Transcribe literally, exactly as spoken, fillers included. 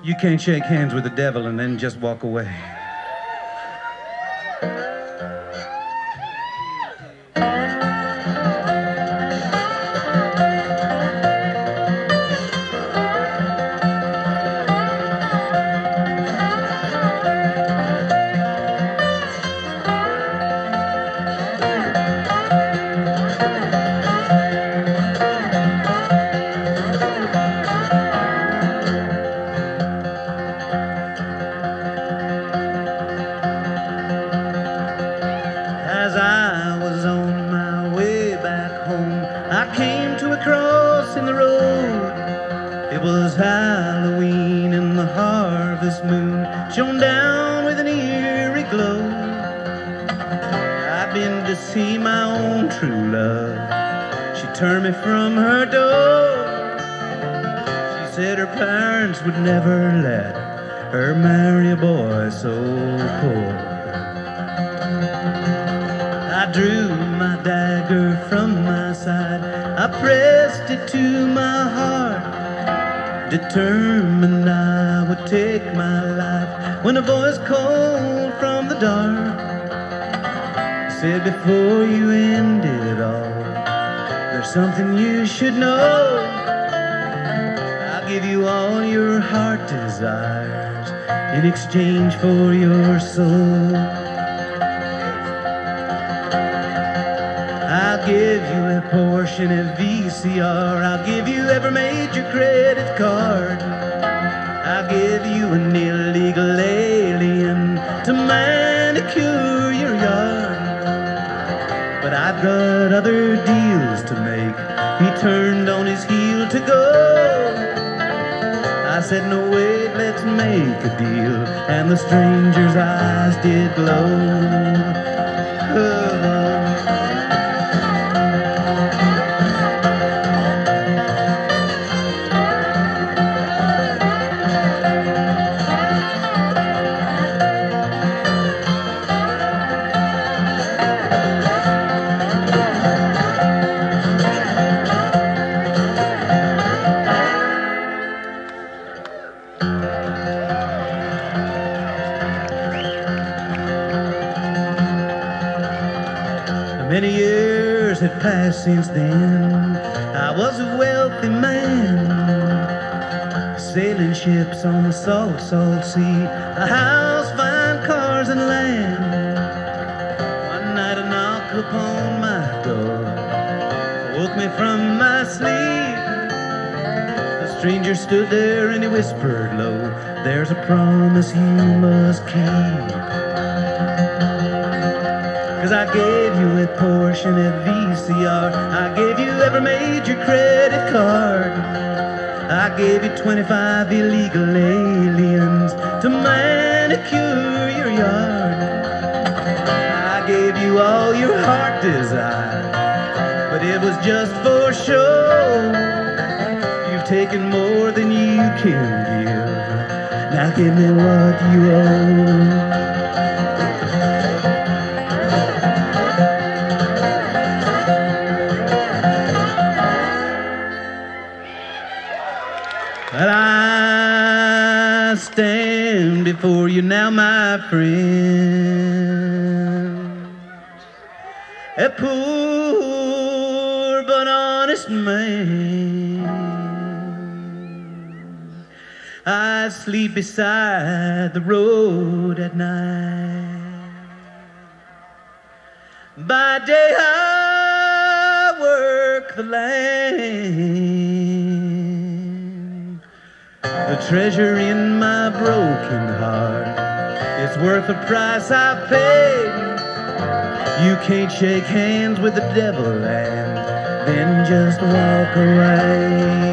You can't shake hands with the devil and then just walk away. As I was on my way back home, I came to a cross in the road. It was Halloween and the harvest moon shone down with an eerie glow. I've been to see my own true love. She turned me from her door. She said her parents would never let her marry a boy so poor. I drew my dagger from my side, I pressed it to my heart, determined I would take my life, when a voice called from the dark, said, before you end it all, there's something you should know. I'll give you all your heart desires in exchange for your soul. I'll give you a portion of V C R. I'll give you every major credit card. I'll give you an illegal alien to manicure your yard. But I've got other deals to make. He turned on his heel to go. I said, no, wait, let's make a deal. And the stranger's eyes did glow. Oh. Many years had passed since then. I was a wealthy man, sailing ships on the salt, salt sea, a house, fine cars and land. One night a knock upon my door woke me from my sleep. The stranger stood there and he whispered low, there's a promise you must keep. Cause I gave you a portion of V C R, I gave you every major credit card, I gave you twenty-five illegal aliens to manicure your yard. I gave you all your heart desire, but it was just for show. You've taken more than you can give, now give me what you owe. But I stand before you now, my friend, a poor but honest man. I sleep beside the road at night. By day I work the land. The treasure in my broken heart, it's worth the price I paid. You can't shake hands with the devil and then just walk away.